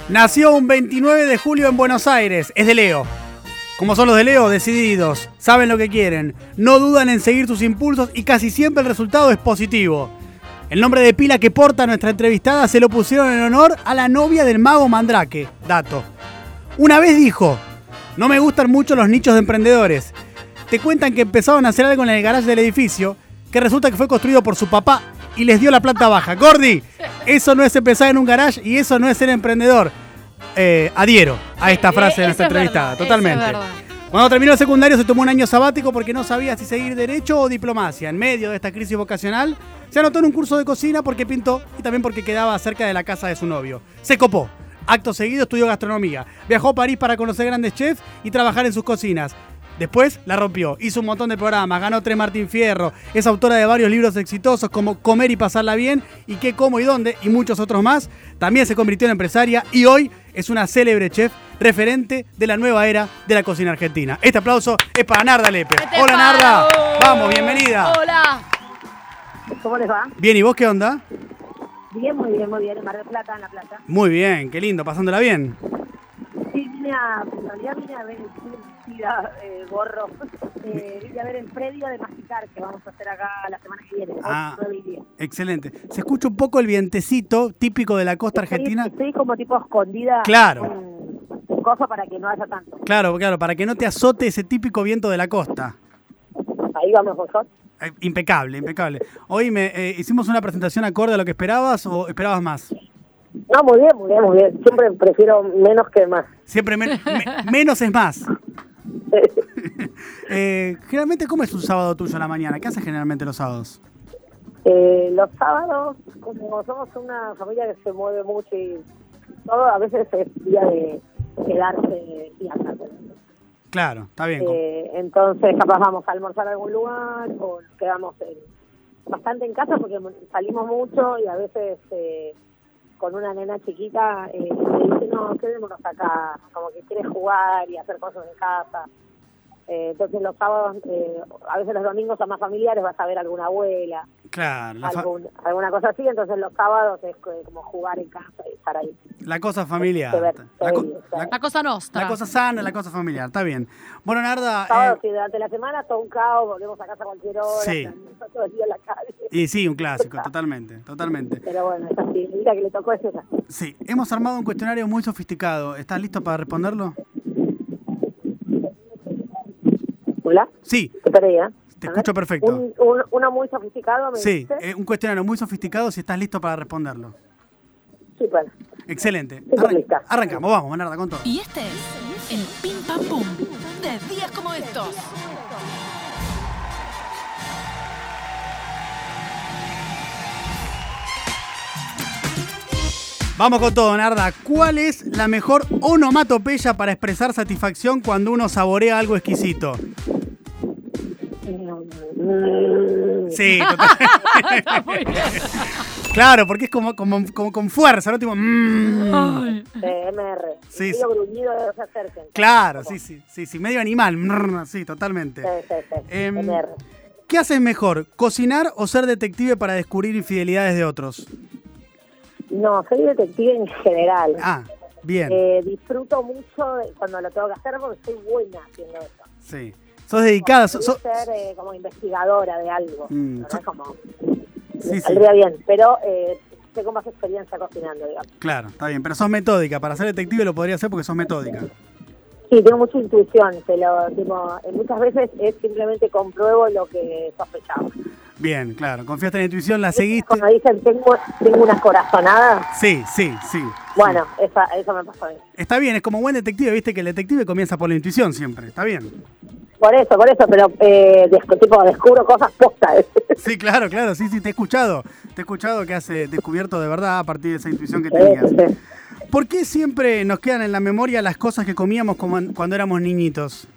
Nació un 29 de julio en Buenos Aires. Es de Leo. Como son los de Leo, decididos, saben lo que quieren, no dudan en seguir sus impulsos y casi siempre el resultado es positivo. El nombre de pila que porta nuestra entrevistada se lo pusieron en honor a la novia del mago Mandrake. Dato. Una vez dijo: no me gustan mucho los nichos de emprendedores. Te cuentan que empezaron a hacer algo en el garaje del edificio, que resulta que fue construido por su papá y les dio la planta baja. Gordi, eso no es empezar en un garage y eso no es ser emprendedor. Adhiero a esta frase de nuestra entrevistada, totalmente. Cuando terminó el secundario se tomó un año sabático porque no sabía si seguir derecho o diplomacia. En medio de esta crisis vocacional, se anotó en un curso de cocina porque pintó y también porque quedaba cerca de la casa de su novio. Se copó. Acto seguido estudió gastronomía. Viajó a París para conocer grandes chefs y trabajar en sus cocinas. Después la rompió, hizo un montón de programas, ganó 3 Martín Fierro, es autora de varios libros exitosos como Comer y pasarla bien y Qué, cómo y dónde y muchos otros más. También se convirtió en empresaria y hoy es una célebre chef referente de la nueva era de la cocina argentina. Este aplauso es para Narda Lepe. Hola Narda, vamos, bienvenida. Hola. ¿Cómo les va? Bien, ¿y vos qué onda? Bien, muy bien, muy bien. En Mar del Plata, en La Plata. Muy bien, qué lindo, pasándola bien. Sí, en realidad vine a ver gorro. Vine a ver el predio de Masticar que vamos a hacer acá la semana que viene. Excelente. Se escucha un poco el vientecito típico de la costa argentina. Estoy como tipo escondida. Claro. Un coso para que no haya tanto. Claro, para que no te azote ese típico viento de la costa. Ahí vamos, vosotros. Impecable, impecable. Hoy hicimos una presentación acorde a lo que esperabas o esperabas más. No, muy bien, muy bien, muy bien. Siempre prefiero menos que más. Siempre menos es más. Generalmente, ¿cómo es un sábado tuyo en la mañana? ¿Qué haces generalmente los sábados? Los sábados, como somos una familia que se mueve mucho y todo, a veces es día de quedarse y andar. Claro, está bien. Entonces capaz vamos a almorzar a algún lugar o nos quedamos bastante en casa porque salimos mucho y a veces con una nena chiquita me dice, no, quedémonos acá, como que quiere jugar y hacer cosas en casa. Entonces los sábados, a veces los domingos son más familiares, vas a ver alguna abuela, claro, alguna cosa así, entonces los sábados es como jugar en casa y estar ahí. La cosa familiar. La cosa nostra. La cosa sana, la cosa familiar, está bien. Bueno, Narda... Sábado, sí, durante la semana todo un caos, volvemos a casa a cualquier hora, sí. Todo el día en la calle. Y sí, un clásico, totalmente. Pero bueno, es así, mira que le tocó es esa. Sí, hemos armado un cuestionario muy sofisticado. ¿Estás listo para responderlo? ¿Hola? Sí. Te perdí, ¿eh? Te escucho perfecto. Uno muy sofisticado, ¿me sí, dice? Un cuestionario muy sofisticado si estás listo para responderlo. Súper. Excelente. Lista. Arrancamos, vamos, Narda, con todo. Y este es el Pim Pam Pum de días como estos. Vamos con todo, Narda. ¿Cuál es la mejor onomatopeya para expresar satisfacción cuando uno saborea algo exquisito? Sí, total. Claro, porque es como con fuerza, ¿no? Tipo, MR. Sí, medio gruñido de se acerquen. Claro, sí, medio animal. Sí, totalmente. Sí. MR. ¿Qué haces mejor, cocinar o ser detective para descubrir infidelidades de otros? No, soy detective en general. Ah, bien. Disfruto mucho cuando lo tengo que hacer porque soy buena haciendo eso. Sí. Sos dedicada. Ser como investigadora de algo. No es como... Sí. Saldría bien, pero tengo más experiencia cocinando, digamos. Claro, está bien, pero sos metódica. Para ser detective lo podría hacer porque sos metódica. Sí, tengo mucha intuición, muchas veces es simplemente compruebo lo que sospechaba. Bien, claro, confiaste en la intuición, la seguiste. Cuando dicen tengo unas corazonadas. Sí. Bueno, eso me pasó a mí. Está bien, es como buen detective, viste que el detective comienza por la intuición siempre, está bien. Por eso, pero descubro cosas postas. Sí, claro, sí, te he escuchado que has descubierto de verdad a partir de esa intuición que tenías. Sí. ¿Por qué siempre nos quedan en la memoria las cosas que comíamos cuando éramos niñitos?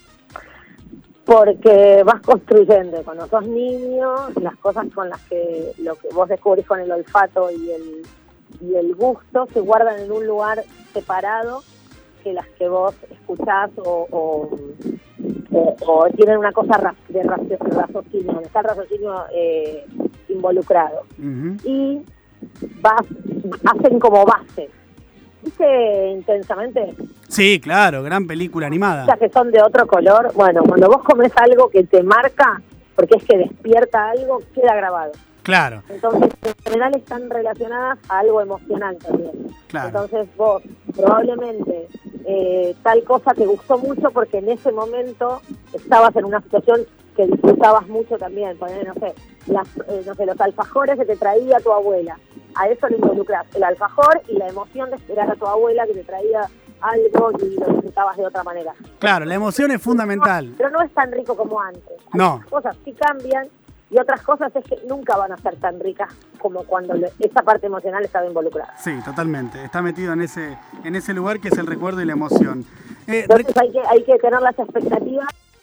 Porque vas construyendo. Cuando sos niño, las cosas con las que lo que vos descubrís con el olfato y el gusto se guardan en un lugar separado que las que vos escuchás o tienen una cosa de raciocinio, está el raciocinio involucrado. Uh-huh. Y hacen como base. ¿Viste Intensamente? Sí, claro, gran película animada. Las que son de otro color. Bueno, cuando vos comes algo que te marca, porque es que despierta algo, queda grabado. Claro. Entonces, en general están relacionadas a algo emocional también. Claro. Entonces vos, probablemente, tal cosa te gustó mucho porque en ese momento estabas en una situación que disfrutabas mucho también. Poner, no sé, los alfajores que te traía tu abuela. A eso le involucras el alfajor y la emoción de esperar a tu abuela que te traía algo y lo disfrutabas de otra manera. Claro, la emoción es fundamental. Pero no es tan rico como antes. No. Las cosas sí cambian y otras cosas es que nunca van a ser tan ricas como cuando esa parte emocional estaba involucrada. Sí, totalmente. Está metido en ese lugar que es el recuerdo y la emoción. Entonces hay que tener las expectativas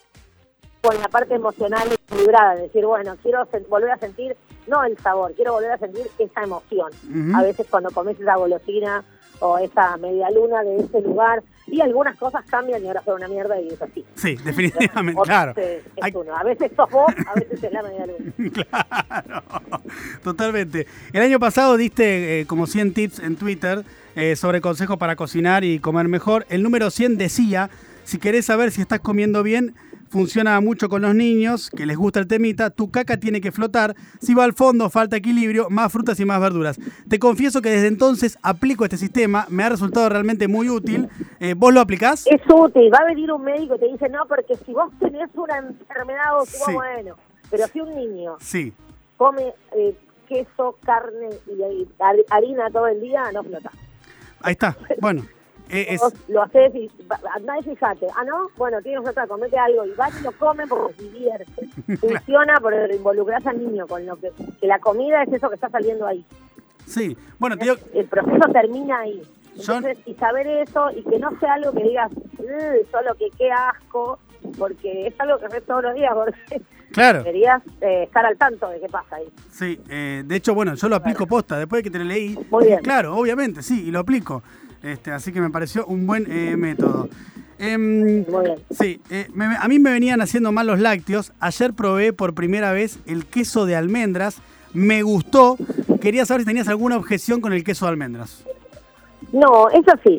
con la parte emocional equilibrada, decir, bueno, quiero volver a sentir, no el sabor, quiero volver a sentir esa emoción. Uh-huh. A veces cuando comes esa golosina o esa media luna de ese lugar, y algunas cosas cambian y ahora son una mierda y es así. Sí, definitivamente, claro. Uno. A veces sos vos, a veces es la media luna. Claro, totalmente. El año pasado diste como 100 tips en Twitter sobre consejos para cocinar y comer mejor. El número 100 decía, si querés saber si estás comiendo bien, funciona mucho con los niños, que les gusta el temita, tu caca tiene que flotar, si va al fondo falta equilibrio, más frutas y más verduras. Te confieso que desde entonces aplico este sistema, me ha resultado realmente muy útil. ¿Vos lo aplicás? Es útil, va a venir un médico y te dice, no, porque si vos tenés una enfermedad o Sí. bueno, pero si un niño Sí, come queso, carne y harina todo el día, no flota. ahí está, bueno. Vos lo haces y andá y fijate. Ah, ¿no? Bueno, tienes otra, comete algo. Y van y lo comen porque se divierte. Funciona, pero lo involucrás al niño con lo que la comida es eso que está saliendo ahí. Sí, bueno, te digo, El proceso termina ahí. Entonces, y saber eso y que no sea algo que digas, solo que qué asco, porque es algo que ves todos los días, porque claro. deberías estar al tanto de qué pasa ahí. Sí, de hecho, bueno, yo lo aplico posta, después de que te lo leí. Muy bien. Claro, obviamente, sí, y lo aplico. Así que me pareció un buen método. Muy bien. Sí, a mí me venían haciendo mal los lácteos. Ayer probé por primera vez el queso de almendras. Me gustó. Quería saber si tenías alguna objeción con el queso de almendras. No, es así.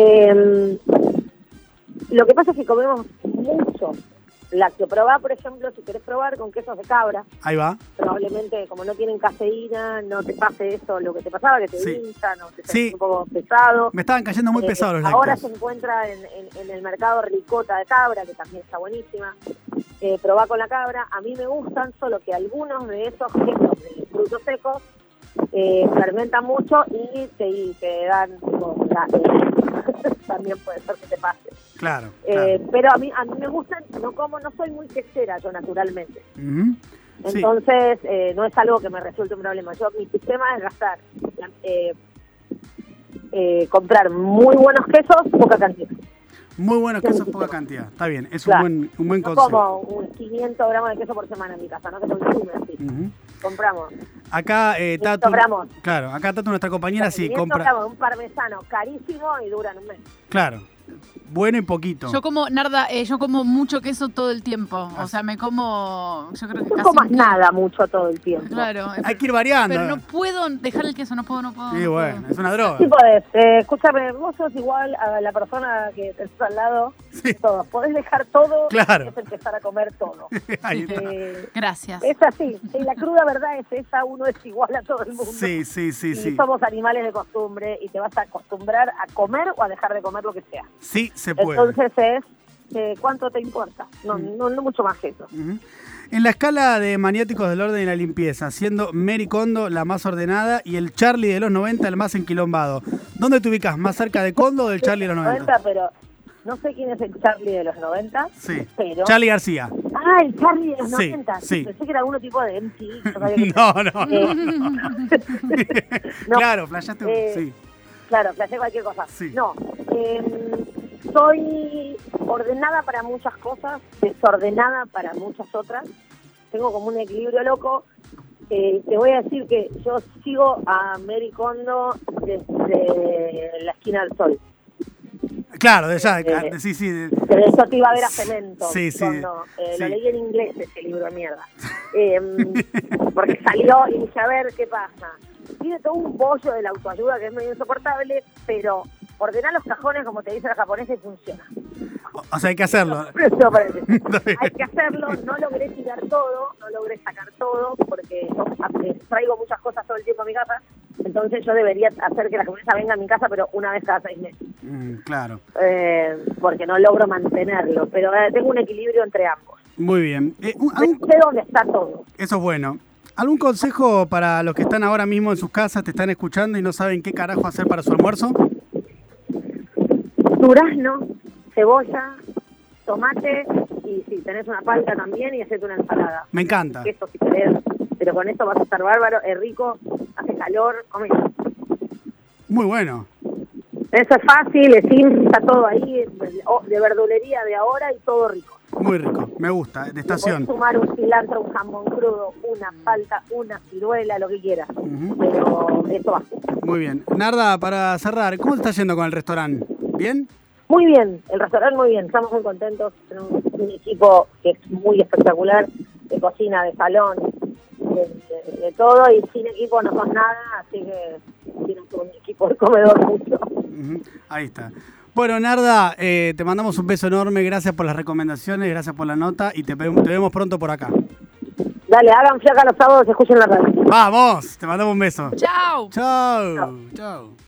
Lo que pasa es que comemos mucho lácteo. Probá, por ejemplo, si querés probar con quesos de cabra. Ahí va. Probablemente, como no tienen caseína, no te pase eso, lo que te pasaba, que te Sí. hinchan o te Sí. sentís un poco pesado. Me estaban cayendo muy pesados los lácteos. Ahora se encuentra en el mercado ricota de cabra, que también está buenísima. Probá con la cabra. A mí me gustan, solo que algunos de esos quesos de frutos secos fermentan mucho y te dan tipo, también puede ser que te pase. Claro. Pero a mí me gustan, no soy muy quesera yo naturalmente. Uh-huh. Sí. Entonces no es algo que me resulte un problema. Mi sistema es gastar, comprar muy buenos quesos, poca cantidad. Muy buenos quesos, poca cantidad. Está bien, es Claro. un buen No consejo. como 500 gramos de queso por semana en mi casa, no que consume así. Uh-huh. Compramos. Acá Tatu, gramos. claro, acá Tatu, nuestra compañera, sí 500 compra. gramos, un parmesano carísimo y duran un mes. Claro, bueno y poquito. Yo como, Narda, yo como mucho queso todo el tiempo. O sea, me como, yo creo que No casi... comas nada mucho todo el tiempo. Claro. Hay que ir variando. Pero no puedo dejar el queso, no puedo. Sí, bueno, es una droga. Sí podés, escúchame, vos sos igual a la persona que tenés al lado, Sí. todo. Podés dejar todo Claro. y es empezar a comer todo. Ahí está. Gracias. Es así, y la cruda verdad es esa, uno es igual a todo el mundo. Sí. Y somos animales de costumbre y te vas a acostumbrar a comer o a dejar de comer lo que sea. Sí, se puede. Entonces es, ¿cuánto te importa? No mucho más que eso. Uh-huh. En la escala de maniáticos del orden y la limpieza, siendo Mary Kondo la más ordenada y el Charlie de los 90 el más enquilombado, ¿dónde te ubicas? ¿Más cerca de Kondo o del Charlie de los 90? Pero no sé quién es el Charlie de los 90, Sí, pero... Charlie García. Ah, el Charlie de los Sí, 90. sí. Pensé que era alguno tipo de MTV. No sabía que- No. No. Claro, flashaste. Sí. Claro, flashé cualquier cosa. Sí. No, soy ordenada para muchas cosas, desordenada para muchas otras. Tengo como un equilibrio loco. Te voy a decir que yo sigo a Mary Kondo desde la esquina del sol. Claro, sí. Pero eso te iba a ver a cemento. Sí, sí. Cuando, Sí. Lo leí en inglés ese libro de mierda. Porque salió y dije, a ver qué pasa. Tiene todo un bollo de la autoayuda que es medio insoportable, pero ordenar los cajones como te dice la japonesa y funciona. O sea, hay que hacerlo. Eso parece. Hay que hacerlo, no logré tirar todo, no logré sacar todo, porque yo traigo muchas cosas todo el tiempo a mi casa, entonces yo debería hacer que la japonesa venga a mi casa, pero una vez cada 6 meses. Claro. Porque no logro mantenerlo, pero tengo un equilibrio entre ambos. Muy bien. Sé dónde está todo. Eso es bueno. ¿Algún consejo para los que están ahora mismo en sus casas, te están escuchando y no saben qué carajo hacer para su almuerzo? Durazno, cebolla, tomate y si tenés una palta también y hacete una ensalada. Me encanta. Queso si querés, pero con esto vas a estar bárbaro, es rico, hace calor, comés. Muy bueno. Eso es fácil, es simple, está todo ahí, de verdulería de ahora y todo rico. Muy rico, me gusta, de estación. Puedes sumar un cilantro, un jamón crudo, una palta, una ciruela, lo que quieras. Pero eso va. Muy bien. Narda, para cerrar, ¿cómo te está yendo con el restaurante? ¿Bien? Muy bien, el restaurante muy bien, estamos muy contentos, tenemos un equipo que es muy espectacular, de cocina, de salón, de todo, y sin equipo no son nada, así que tienen un equipo de comedor mucho. Ahí está. Bueno, Narda, te mandamos un beso enorme, gracias por las recomendaciones, gracias por la nota y te vemos pronto por acá. Dale, hagan fiaca los sábados y escuchen la radio. ¡Vamos! Te mandamos un beso. ¡Chao! ¡Chao! ¡Chao!